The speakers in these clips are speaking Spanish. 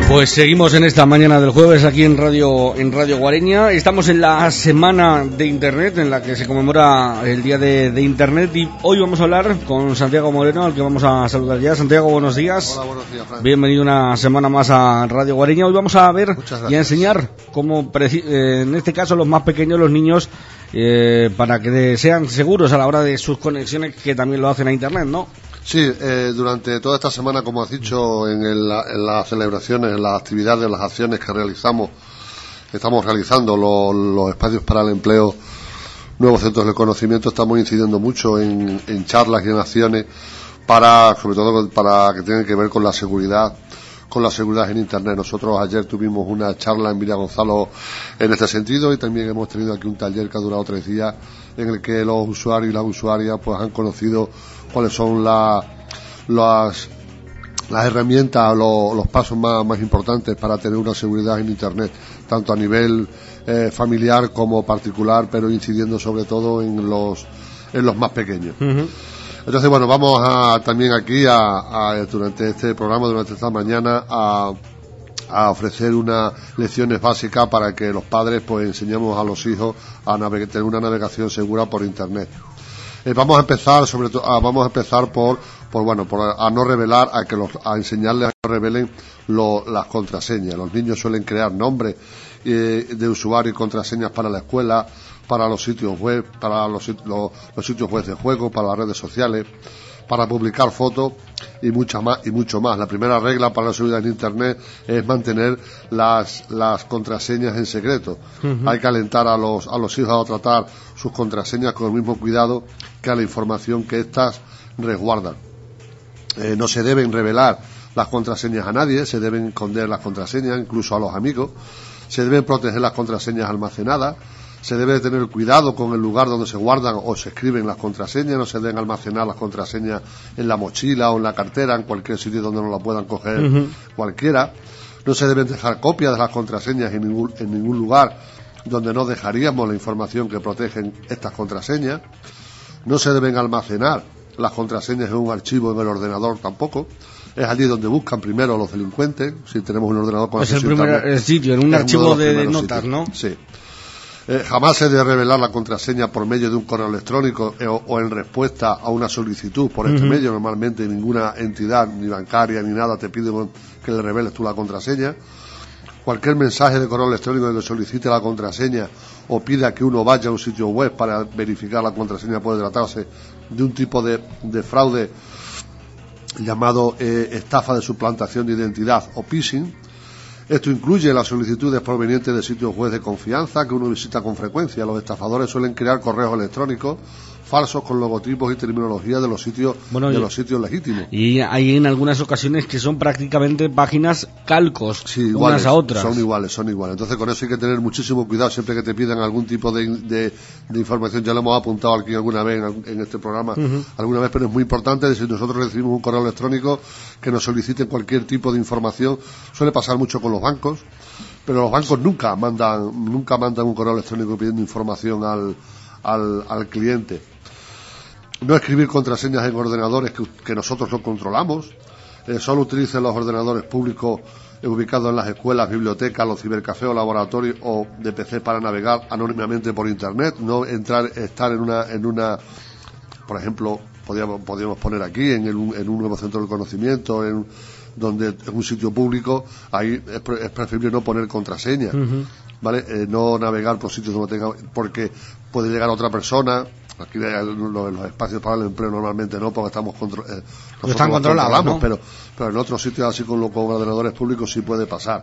Pues seguimos en esta mañana del jueves aquí en Radio Guareña. Estamos en la semana de Internet, en la que se conmemora el día de Internet, y hoy vamos a hablar con Santiago Moreno, al que vamos a saludar ya. Santiago, buenos días. Hola, buenos días, Frank. Bienvenido una semana más a Radio Guareña. Hoy vamos a ver y a enseñar cómo, en este caso, los más pequeños, los niños, para que sean seguros a la hora de sus conexiones, que también lo hacen a Internet, ¿no? Sí, durante toda esta semana, como has dicho, en las celebraciones, en las actividades, en las acciones que estamos realizando, los espacios para el empleo, nuevos centros de conocimiento, estamos incidiendo mucho en charlas y en acciones sobre todo para que tengan que ver con la seguridad en Internet. Nosotros ayer tuvimos una charla en Villa Gonzalo en este sentido, y también hemos tenido aquí un taller que ha durado 3 días, en el que los usuarios y las usuarias pues han conocido cuáles son las herramientas, los pasos más importantes para tener una seguridad en Internet, tanto a nivel familiar como particular, pero incidiendo sobre todo en los más pequeños. Uh-huh. Entonces, bueno, vamos también aquí durante este programa, durante esta mañana, a ofrecer unas lecciones básicas para que los padres pues enseñemos a los hijos a tener una navegación segura por Internet. Vamos a empezar por no revelar, a enseñarles a que no revelen las contraseñas. Los niños suelen crear nombres de usuario y contraseñas para la escuela, para los sitios web, para los sitios web de juego, para las redes sociales, para publicar fotos y mucho más. La primera regla para la seguridad en Internet es mantener las contraseñas en secreto. Uh-huh. Hay que alentar a los hijos a tratar sus contraseñas con el mismo cuidado que a la información que éstas resguardan. No se deben revelar las contraseñas a nadie, se deben esconder las contraseñas, incluso a los amigos. Se deben proteger las contraseñas almacenadas. Se debe tener cuidado con el lugar donde se guardan o se escriben las contraseñas. No se deben almacenar las contraseñas en la mochila o en la cartera, en cualquier sitio donde no la puedan coger uh-huh. cualquiera. No se deben dejar copias de las contraseñas en ningún lugar donde no dejaríamos la información que protegen estas contraseñas. No se deben almacenar las contraseñas en un archivo en el ordenador tampoco. Es allí donde buscan primero los delincuentes. Si tenemos un ordenador con acceso a Internet, es el primer sitio, en un archivo de notas, ¿no? Sí. Jamás se debe revelar la contraseña por medio de un correo electrónico o en respuesta a una solicitud por este uh-huh. medio. Normalmente ninguna entidad, ni bancaria ni nada, te pide que le reveles tú la contraseña. Cualquier mensaje de correo electrónico que solicite la contraseña o pida que uno vaya a un sitio web para verificar la contraseña puede tratarse de un tipo de fraude llamado estafa de suplantación de identidad o phishing. Esto incluye las solicitudes provenientes de sitios web de confianza que uno visita con frecuencia. Los estafadores suelen crear correos electrónicos falsos con logotipos y terminología de los sitios legítimos. Y hay en algunas ocasiones que son prácticamente páginas calcos, sí, iguales, unas a otras. Son iguales. Entonces con eso hay que tener muchísimo cuidado siempre que te pidan algún tipo de información. Ya lo hemos apuntado aquí alguna vez en este programa, uh-huh. alguna vez, pero es muy importante. Si nosotros recibimos un correo electrónico que nos soliciten cualquier tipo de información, suele pasar mucho con los bancos, pero los bancos nunca mandan un correo electrónico pidiendo información al cliente. No escribir contraseñas en ordenadores que nosotros no controlamos. Solo utilicen los ordenadores públicos ubicados en las escuelas, bibliotecas, los cibercafés o laboratorios o de PC para navegar anónimamente por Internet. No estar en una, por ejemplo, podríamos poner aquí en un nuevo centro de conocimiento, en un sitio público. Ahí es preferible no poner contraseña, uh-huh. ¿vale? No navegar por sitios porque puede llegar otra persona. Aquí los espacios para el empleo normalmente no, porque están controlados, ¿no? pero en otros sitios así con ordenadores públicos sí puede pasar.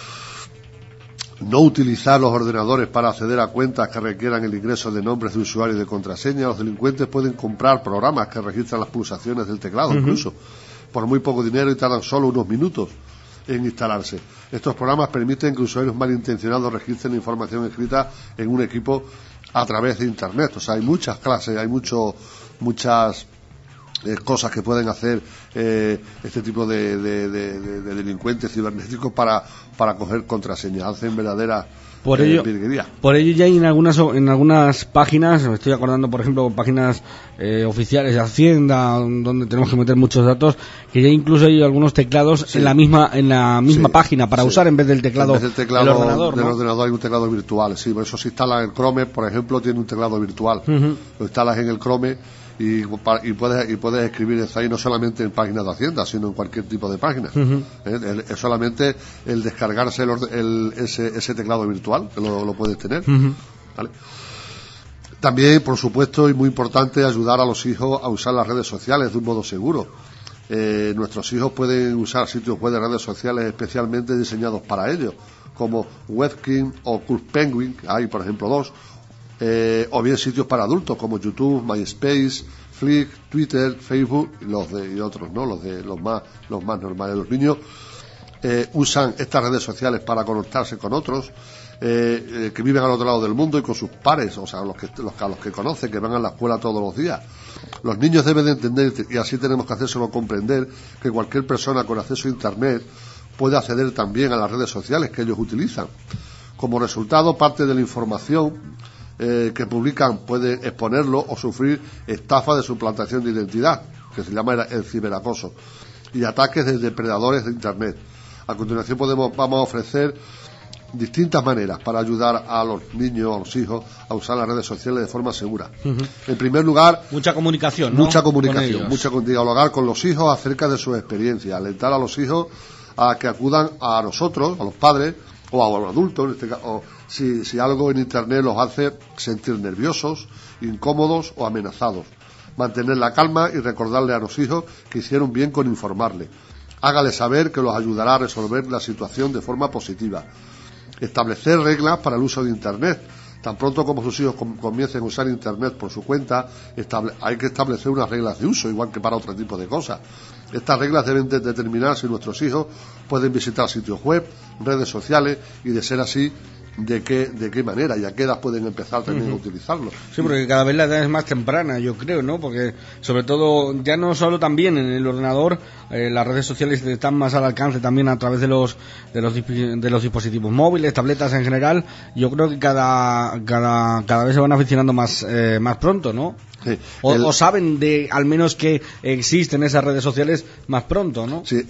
No utilizar los ordenadores para acceder a cuentas que requieran el ingreso de nombres de usuarios y de contraseña. Los delincuentes pueden comprar programas que registran las pulsaciones del teclado, uh-huh. incluso por muy poco dinero, y tardan solo unos minutos en instalarse. Estos programas permiten que usuarios malintencionados registren información escrita en un equipo a través de Internet. O sea, hay muchas clases, hay muchas cosas que pueden hacer este tipo de delincuentes cibernéticos para coger contraseñas. Hacen verdaderas Por ello ya hay en algunas páginas, me estoy acordando por ejemplo páginas oficiales de Hacienda donde tenemos que meter muchos datos, que ya incluso hay algunos teclados en la misma página para usar en vez del teclado, del ordenador, del ¿no? ordenador hay un teclado virtual, sí, por eso se instala en Chrome, por ejemplo, tiene un teclado virtual. Lo instalas en el Chrome y puedes escribir ahí no solamente en páginas de Hacienda, sino en cualquier tipo de página. Es solamente el descargarse ese teclado virtual, que lo puedes tener. ¿Vale? También, por supuesto, y muy importante, ayudar a los hijos a usar las redes sociales de un modo seguro. Nuestros hijos pueden usar sitios web de redes sociales especialmente diseñados para ellos, como Webkin o Cool Penguin, hay por ejemplo dos, o bien sitios para adultos como YouTube, MySpace, Flick, Twitter, Facebook y otros, ¿no? Los más normales. Los niños usan estas redes sociales para conectarse con otros que viven al otro lado del mundo y con sus pares, o sea, a los que conocen, que van a la escuela todos los días. Los niños deben de entender, y así tenemos que hacérselo comprender, que cualquier persona con acceso a Internet puede acceder también a las redes sociales que ellos utilizan. Como resultado, parte de la información que publican puede exponerlo o sufrir estafa de suplantación de identidad, que se llama el ciberacoso, y ataques de depredadores de Internet. A continuación vamos a ofrecer distintas maneras para ayudar a los niños, a los hijos, a usar las redes sociales de forma segura. En primer lugar, mucha comunicación, ¿no? Mucha dialogar con los hijos acerca de sus experiencias, alentar a los hijos a que acudan a nosotros, a los padres, o a los adultos, en este caso, o si algo en Internet los hace sentir nerviosos, incómodos o amenazados. Mantener la calma y recordarle a los hijos que hicieron bien con informarle. Hágale saber que los ayudará a resolver la situación de forma positiva. Establecer reglas para el uso de Internet. Tan pronto como sus hijos comiencen a usar Internet por su cuenta, hay que establecer unas reglas de uso, igual que para otro tipo de cosas. Estas reglas deben de determinar si nuestros hijos pueden visitar sitios web, redes sociales y, de ser así, de qué manera y a qué edad pueden empezar también a utilizarlo. Sí, porque cada vez la edad es más temprana, yo creo, ¿no? Porque sobre todo, ya no solo también en el ordenador, las redes sociales están más al alcance también a través de los dispositivos móviles, tabletas en general. Yo creo que cada vez se van aficionando más pronto, ¿no? Sí, o saben al menos que existen esas redes sociales más pronto, ¿no? Sí,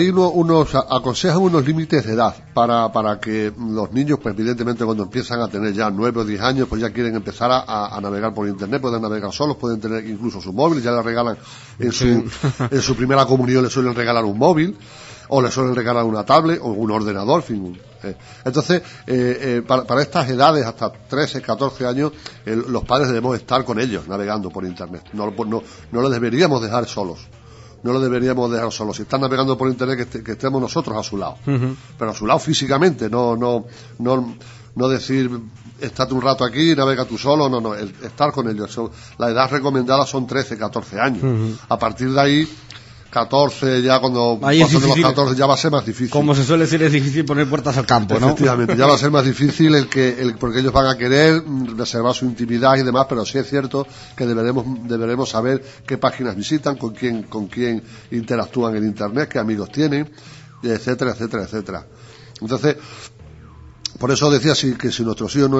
aconsejan unos límites de edad para que los niños, pues evidentemente cuando empiezan a tener ya 9 o 10 años, pues ya quieren empezar a navegar por Internet, pueden navegar solos, pueden tener incluso su móvil, ya les regalan en su primera comunión, les suelen regalar un móvil, o les suelen regalar una tablet o un ordenador, en fin. Entonces, para estas edades, hasta 13, 14 años, los padres debemos estar con ellos navegando por Internet. No los deberíamos dejar solos. Si están navegando por Internet, que estemos nosotros a su lado. Pero a su lado físicamente, no decir, estate un rato aquí y navega tú solo, estar con ellos. La edad recomendada son 13, 14 años. A partir de ahí, 14, ya cuando pasen de los 14 ya va a ser más difícil. Como se suele decir, es difícil poner puertas al campo, ¿no? Efectivamente, ya va a ser más difícil porque ellos van a querer reservar su intimidad y demás, pero sí es cierto que deberemos saber qué páginas visitan, con quién interactúan en Internet, qué amigos tienen, etcétera. Entonces, por eso decía que si nuestros hijos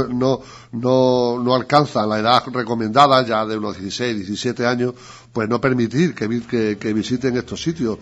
no alcanzan la edad recomendada, ya de unos 16, 17 años, pues no permitir que visiten estos sitios.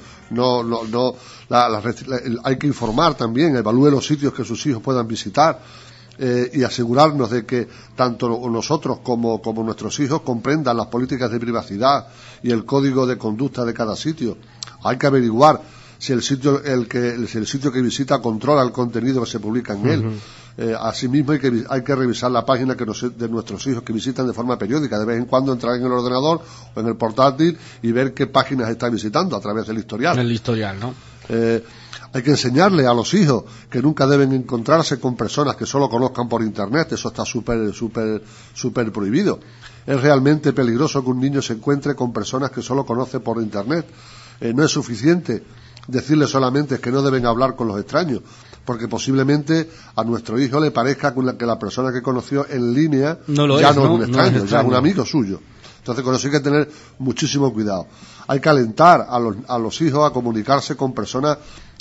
Hay que informar también, evalúe los sitios que sus hijos puedan visitar, y asegurarnos de que tanto nosotros como nuestros hijos comprendan las políticas de privacidad y el código de conducta de cada sitio. Hay que averiguar si el sitio que visita controla el contenido que se publica en él. Asimismo, hay que revisar la página de nuestros hijos que visitan de forma periódica. De vez en cuando entrar en el ordenador o en el portátil y ver qué páginas está visitando a través del historial. El historial, ¿no? Hay que enseñarle a los hijos que nunca deben encontrarse con personas que solo conozcan por Internet. Eso está súper prohibido. Es realmente peligroso que un niño se encuentre con personas que solo conoce por Internet. No es suficiente decirle solamente que no deben hablar con los extraños, porque posiblemente a nuestro hijo le parezca que la persona que conoció en línea no es un extraño, ya es un amigo suyo. Entonces con eso hay que tener muchísimo cuidado. Hay que alentar a los hijos a comunicarse con personas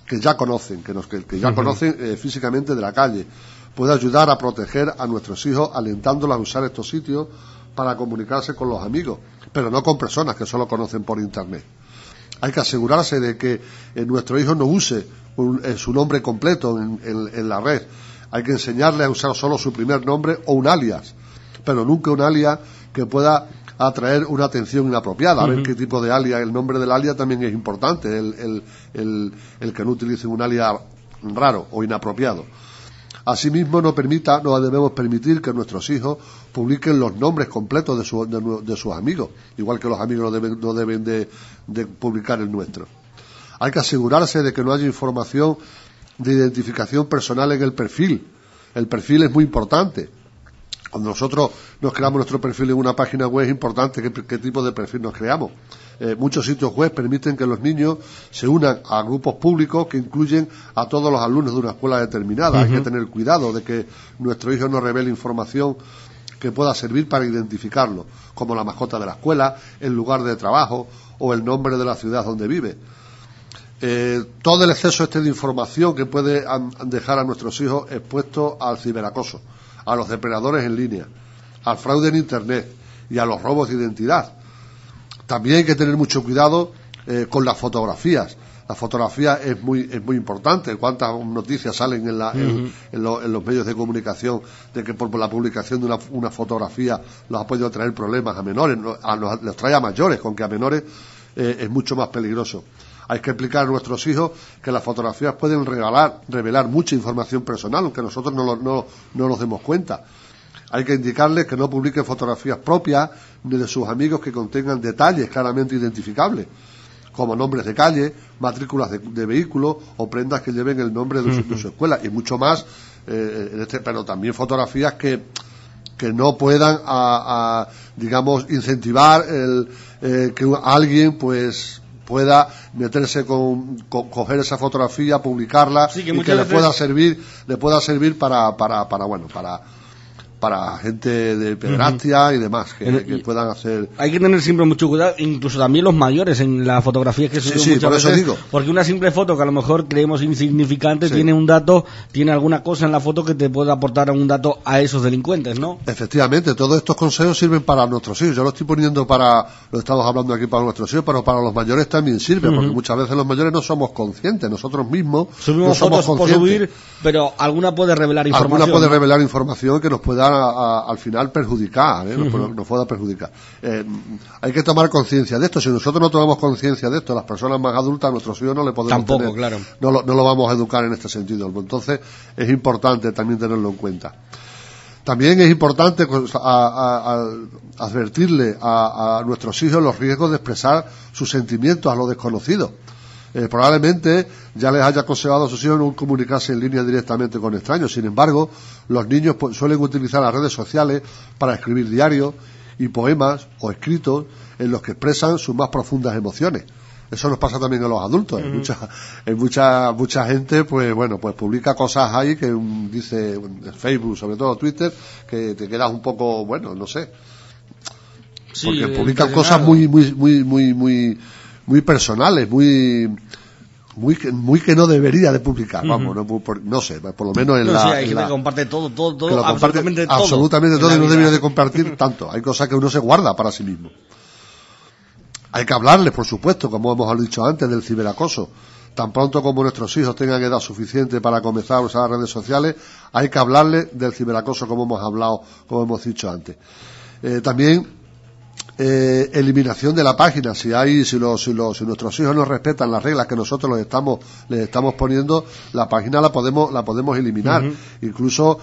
que ya conocen, que ya conocen físicamente de la calle. Puede ayudar a proteger a nuestros hijos alentándolos a usar estos sitios para comunicarse con los amigos, pero no con personas que solo conocen por internet. Hay que asegurarse de que nuestro hijo no use su nombre completo en la red. Hay que enseñarle a usar solo su primer nombre o un alias, pero nunca un alias que pueda atraer una atención inapropiada. A ver qué tipo de alias. El nombre del alias también es importante, el que no utilice un alias raro o inapropiado. Asimismo, no debemos permitir que nuestros hijos publiquen los nombres completos de sus amigos, igual que los amigos no deben de publicar el nuestro. Hay que asegurarse de que no haya información de identificación personal en el perfil. El perfil es muy importante. Cuando nosotros nos creamos nuestro perfil en una página web, es importante qué tipo de perfil nos creamos. Muchos sitios web permiten que los niños se unan a grupos públicos que incluyen a todos los alumnos de una escuela determinada. Hay que tener cuidado de que nuestro hijo no revele información que pueda servir para identificarlo, como la mascota de la escuela, el lugar de trabajo o el nombre de la ciudad donde vive. Todo el exceso de información que puede dejar a nuestros hijos expuestos al ciberacoso, a los depredadores en línea, al fraude en internet y a los robos de identidad. También hay que tener mucho cuidado con las fotografías. La fotografía es muy importante. ¿Cuántas noticias salen en los medios de comunicación de que por la publicación de una fotografía los ha podido traer problemas a menores? Los trae a mayores, con que a menores es mucho más peligroso. Hay que explicar a nuestros hijos que las fotografías pueden revelar mucha información personal, aunque nosotros no nos demos cuenta. Hay que indicarles que no publiquen fotografías propias ni de sus amigos que contengan detalles claramente identificables, como nombres de calle, matrículas de vehículos o prendas que lleven el nombre de su escuela, y mucho más, pero también fotografías que no puedan, digamos, incentivar que alguien, pues, pueda meterse coger esa fotografía, publicarla, sí, y que le pueda servir para gente de pederastia y demás que puedan hacer. Hay que tener siempre mucho cuidado, incluso también los mayores en las fotografías que suben muchas por veces, eso digo. Porque una simple foto que a lo mejor creemos insignificante tiene un dato, tiene alguna cosa en la foto que te puede aportar un dato a esos delincuentes, ¿no? Efectivamente, todos estos consejos sirven para nuestros hijos. Yo lo estoy poniendo lo estamos hablando aquí para nuestros hijos, pero para los mayores también sirve, porque muchas veces los mayores no somos conscientes, nosotros mismos subimos no somos fotos por subir, pero alguna puede revelar información. Alguna puede revelar información que nos pueda al final perjudicar, nos pueda perjudicar. Hay que tomar conciencia de esto. Si nosotros no tomamos conciencia de esto, las personas más adultas, nuestros hijos no le podemos tampoco, claro. No lo vamos a educar en este sentido. Entonces es importante también tenerlo en cuenta. También es importante advertirle a nuestros hijos los riesgos de expresar sus sentimientos a lo desconocido. Probablemente ya les haya aconsejado a sus hijos no comunicarse en línea directamente con extraños. Sin embargo, los niños suelen utilizar las redes sociales para escribir diarios y poemas o escritos en los que expresan sus más profundas emociones. Eso nos pasa también a los adultos. Mucha gente, pues publica cosas ahí que dice en Facebook, sobre todo Twitter, que te quedas un poco, no sé. Sí, porque publican cosas muy personales, muy que no debería de publicar, no sé, por lo menos hay gente que comparte todo, absolutamente todo, y no debería de compartir tanto. Hay cosas que uno se guarda para sí mismo. Hay que hablarles, por supuesto, como hemos dicho antes, del ciberacoso. Tan pronto como nuestros hijos tengan edad suficiente para comenzar a usar las redes sociales, hay que hablarles del ciberacoso, como hemos dicho antes. También eliminación de la página. Si nuestros hijos no respetan las reglas que nosotros les estamos poniendo, la página la podemos eliminar. Incluso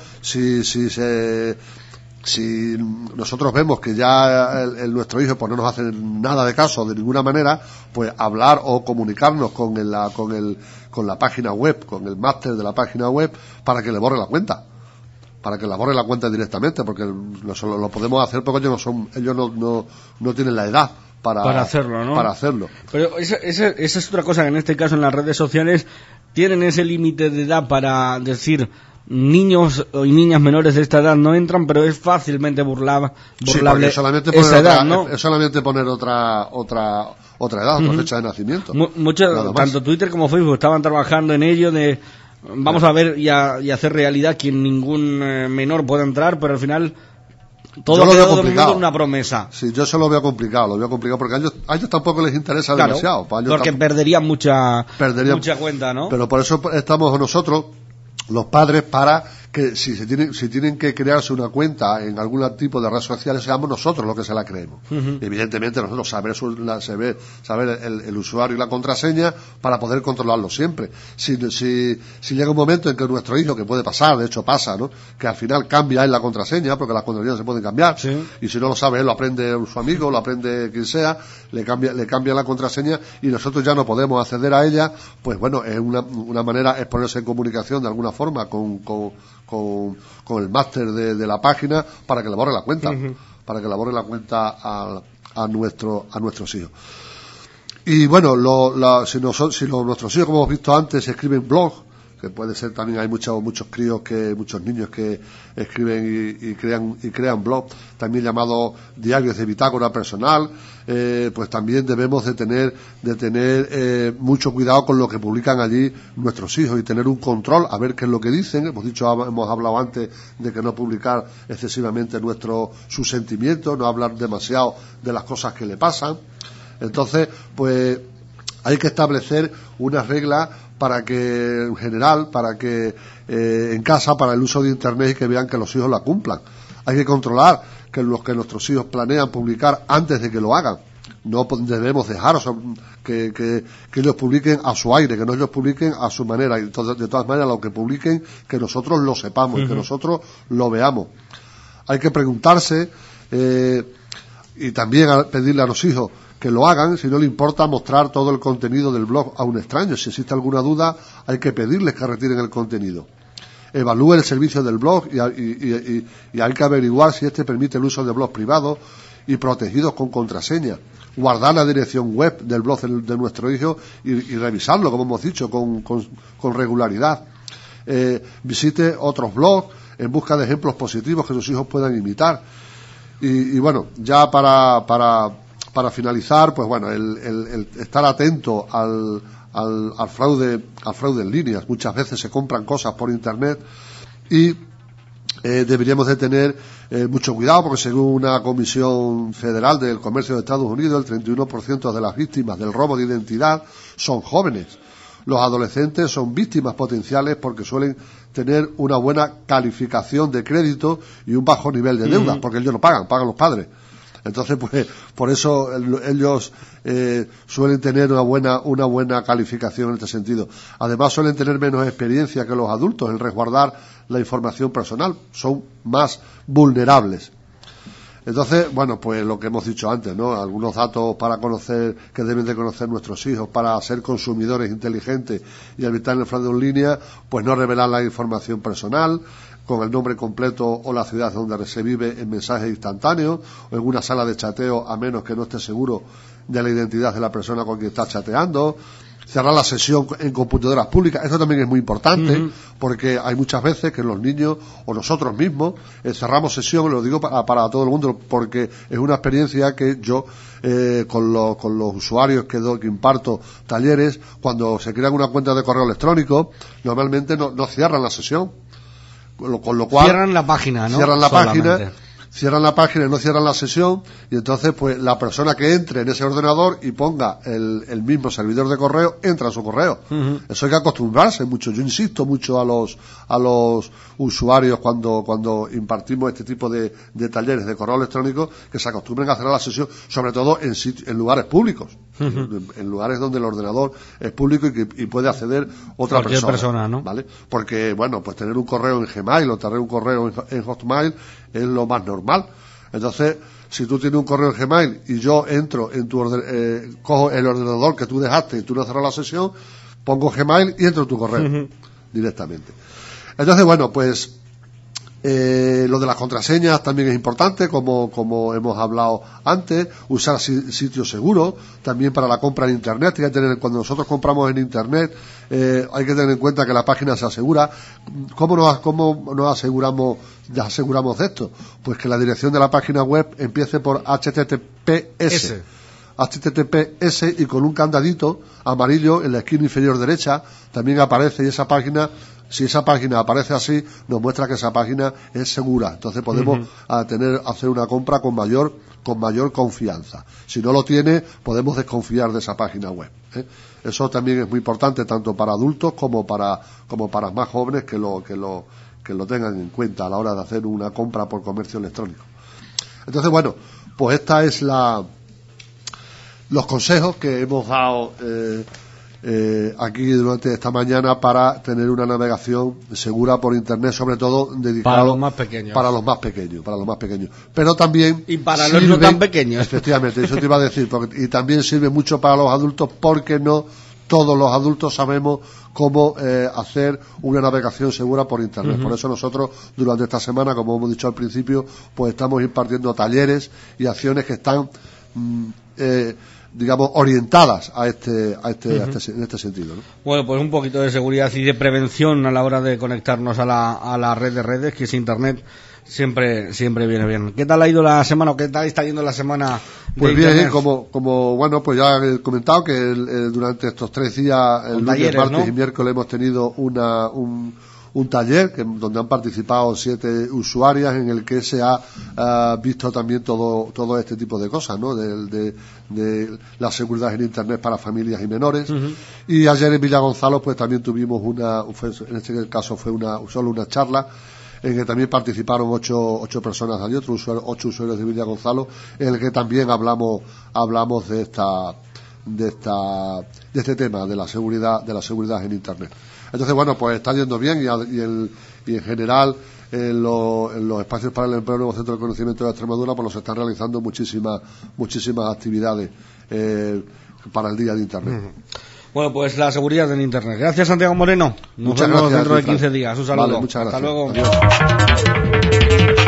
si nosotros vemos que ya nuestro hijo pues no nos hace nada de caso de ninguna manera, pues hablar o comunicarnos con la página web, con el máster de la página web, para que le borre la cuenta. Para que la borre la cuenta directamente, porque lo podemos hacer porque ellos no tienen la edad para hacerlo, ¿no? Para hacerlo. Pero esa es otra cosa, que en este caso en las redes sociales tienen ese límite de edad para decir, niños y niñas menores de esta edad no entran, pero es fácilmente burlable solamente esa edad, ¿no? Es solamente poner otra edad, otra fecha de nacimiento. Tanto Twitter como Facebook estaban trabajando en ello de vamos a ver y hacer realidad que ningún menor pueda entrar, pero al final todo ha quedado en una promesa. Sí, yo eso lo veo complicado porque a ellos tampoco les interesa demasiado. Porque perderían mucha cuenta, ¿no? Pero por eso estamos nosotros, los padres, para que si tienen que crearse una cuenta en algún tipo de red social, seamos nosotros los que se la creemos. Evidentemente nosotros saber el usuario y la contraseña para poder controlarlo siempre. Si llega un momento en que nuestro hijo, que puede pasar, de hecho pasa, ¿no?, que al final cambia él la contraseña, porque las contraseñas se pueden cambiar, y si no lo sabe él, lo aprende su amigo, lo aprende quien sea, le cambia la contraseña y nosotros ya no podemos acceder a ella, pues bueno, es una manera, es ponerse en comunicación de alguna forma con el máster de la página para que le borre la cuenta, a nuestros hijos. Y bueno, nuestros hijos, como hemos visto antes, escriben blogs, que puede ser también, hay muchos niños que escriben y crean blogs, también llamados diarios de bitácora personal. Pues también debemos de tener mucho cuidado con lo que publican allí nuestros hijos y tener un control a ver qué es lo que dicen. Hemos hablado antes de que no publicar excesivamente sus sentimientos, no hablar demasiado de las cosas que le pasan. Entonces, pues hay que establecer unas reglas para que en casa, para el uso de Internet, y que vean que los hijos la cumplan. Hay que controlar que los que nuestros hijos planean publicar antes de que lo hagan. No debemos dejar que ellos publiquen a su aire, que no ellos publiquen a su manera. Y de todas maneras, lo que publiquen, que nosotros lo sepamos, que nosotros lo veamos. Hay que preguntarse y también pedirle a los hijos que lo hagan, si no le importa mostrar todo el contenido del blog a un extraño. Si existe alguna duda, hay que pedirles que retiren el contenido. Evalúe el servicio del blog y hay que averiguar si este permite el uso de blogs privados y protegidos con contraseña. Guardar la dirección web del blog de nuestro hijo y revisarlo, como hemos dicho, con regularidad. Visite otros blogs en busca de ejemplos positivos que sus hijos puedan imitar. Y bueno, ya para finalizar, pues bueno, el estar atento al fraude en línea. Muchas veces se compran cosas por Internet y deberíamos de tener mucho cuidado, porque según una comisión federal del comercio de Estados Unidos, el 31% de las víctimas del robo de identidad son jóvenes. Los adolescentes son víctimas potenciales porque suelen tener una buena calificación de crédito y un bajo nivel de deuda, porque ellos no pagan los padres. Entonces, pues, por eso ellos suelen tener una buena calificación en este sentido. Además, suelen tener menos experiencia que los adultos en resguardar la información personal. Son más vulnerables. Entonces, bueno, pues lo que hemos dicho antes, ¿no? Algunos datos que deben de conocer nuestros hijos para ser consumidores inteligentes y evitar el fraude en línea, pues no revelar la información personal con el nombre completo o la ciudad donde se vive en mensajes instantáneos o en una sala de chateo, a menos que no esté seguro de la identidad de la persona con quien está chateando. Cerrar la sesión en computadoras públicas. Esto también es muy importante, porque hay muchas veces que los niños o nosotros mismos cerramos sesión, lo digo para todo el mundo, porque es una experiencia que yo con los usuarios que imparto talleres, cuando se crean una cuenta de correo electrónico, normalmente no cierran la sesión, con lo cual cierran la página, ¿no? Cierran la página y no cierran la sesión, y entonces pues la persona que entre en ese ordenador y ponga el mismo servidor de correo, entra a su correo. Eso hay que acostumbrarse mucho. Yo insisto mucho a los usuarios cuando impartimos este tipo de talleres de correo electrónico, que se acostumbren a cerrar la sesión, sobre todo en lugares públicos, en lugares donde el ordenador es público y puede acceder cualquier persona, ¿no? ¿Vale? Porque bueno, pues tener un correo en Gmail o tener un correo en Hotmail es lo más normal. Entonces, si tú tienes un correo en Gmail y yo entro en cojo el ordenador que tú dejaste y tú no cerras la sesión, pongo Gmail y entro en tu correo directamente. Entonces, bueno, pues Lo de las contraseñas también es importante, como hemos hablado antes. Usar sitios seguros también para la compra en internet. Hay que tener, cuando nosotros compramos en internet, hay que tener en cuenta que la página se asegura. ¿Cómo nos aseguramos de esto? Pues que la dirección de la página web empiece por HTTPS. HTTPS, y con un candadito amarillo en la esquina inferior derecha también aparece, y esa página, si esa página aparece así, nos muestra que esa página es segura. Entonces podemos hacer una compra con mayor confianza. Si no lo tiene, podemos desconfiar de esa página web, ¿eh? Eso también es muy importante, tanto para adultos como para más jóvenes, que lo tengan en cuenta a la hora de hacer una compra por comercio electrónico. Entonces, bueno, pues esta es los consejos que hemos dado aquí durante esta mañana para tener una navegación segura por internet, sobre todo dedicada para los más pequeños. Para los más pequeños. Pero también y para los no tan pequeños. Efectivamente, eso te iba a decir, y también sirve mucho para los adultos, porque no todos los adultos sabemos cómo hacer una navegación segura por internet. Por eso nosotros durante esta semana, como hemos dicho al principio, pues estamos impartiendo talleres y acciones que están digamos, orientadas en este sentido, ¿no? Bueno, pues un poquito de seguridad y de prevención a la hora de conectarnos a la red de redes, que es internet, siempre viene bien. ¿Qué tal ha ido la semana, o qué tal está yendo la semana? Pues bien, como bueno, pues ya he comentado que durante estos 3 días, el lunes, martes, ¿no?, y miércoles, hemos tenido un taller donde han participado 7 usuarias, en el que se ha visto también todo este tipo de cosas, ¿no? De la seguridad en internet para familias y menores. Y ayer en Villagonzalo pues también tuvimos en este caso fue solo una charla, en que también participaron 8 personas de allí, 8 usuarios de Villagonzalo, en el que también hablamos de este tema de la seguridad en internet. Entonces, bueno, pues está yendo bien, y en general en los espacios para el empleo del Nuevo Centro de Conocimiento de Extremadura pues se están realizando muchísimas actividades para el día de internet. Bueno, pues la seguridad en internet. Gracias, Santiago Moreno. Nos muchas vemos gracias, dentro de 15 días. Un saludo. Vale, muchas gracias. Hasta luego. Adiós.